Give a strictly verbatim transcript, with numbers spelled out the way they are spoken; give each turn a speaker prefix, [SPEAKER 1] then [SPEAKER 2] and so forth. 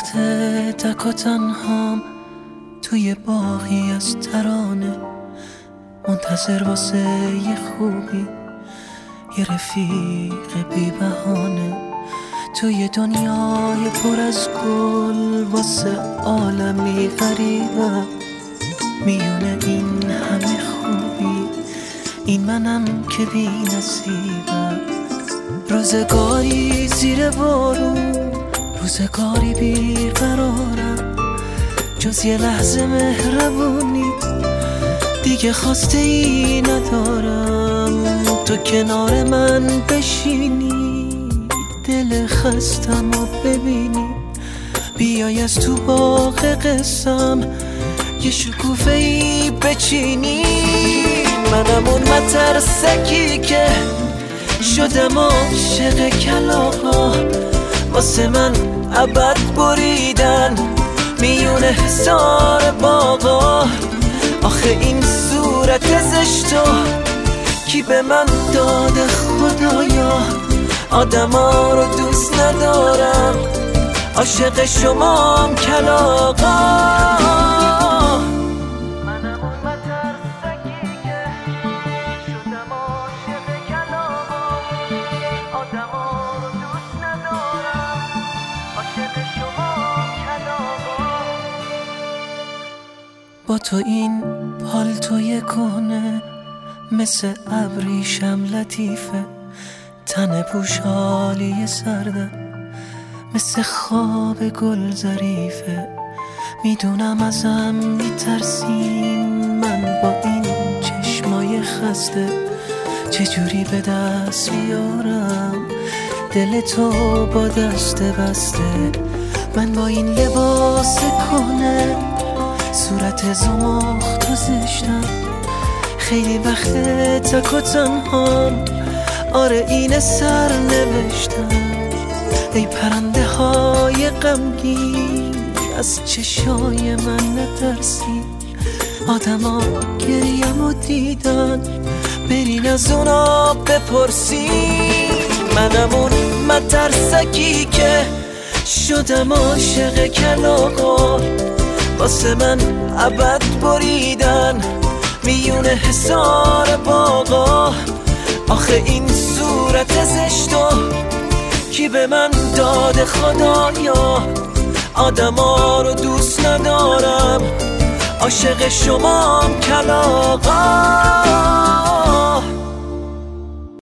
[SPEAKER 1] وقت تک و تنهام توی باغی از ترانه، منتظر واسه یه خوبی، یه رفیق بی بهانه، توی دنیای پر از گل واسه عالمی غریبه، میونه این همه خوبی این منم که بی نصیبم. روزگاری زیر بارون، روزگاری بیقرارم، جز یه لحظه مهربونی دیگه خواسته ای ندارم. تو کنار من بشینی، دل خستم و ببینی، بیای از تو باغ قسم یه شکوفه ای بچینی. منم اون مترسکی که شدم عاشق کلاغا، واسه من ابد بریدن میون حصار باغا. آخه این صورت زشتو کی به من داده خدایا؟ آدما رو دوست ندارم، عاشق شمام کلاغا. با تو این پالتوی کهنه مثل ابریشم لطیفه، تن پوشالی سرده مثل خواب گل ظریفه. میدونم ازم میترسین، من با این چشمای خسته چجوری به دست بیارم دل تو با دست بسته. من با این لباس کهنه صورت زمخت و زشتم، خیلی وقت تک و تنهام، آره این سر نوشتم. ای پرنده های غمگین از چشای من نترسی، آدما گریم و دیدن برین از اونا بپرسی. منم اون مترسکی که شدم عاشق کلاغا، واسه من ابد بریدن میون حصار باغا. آخه این صورت زشتو کی به من داده خدایا؟ آدما رو دوست ندارم، عاشق شمام کلاغا.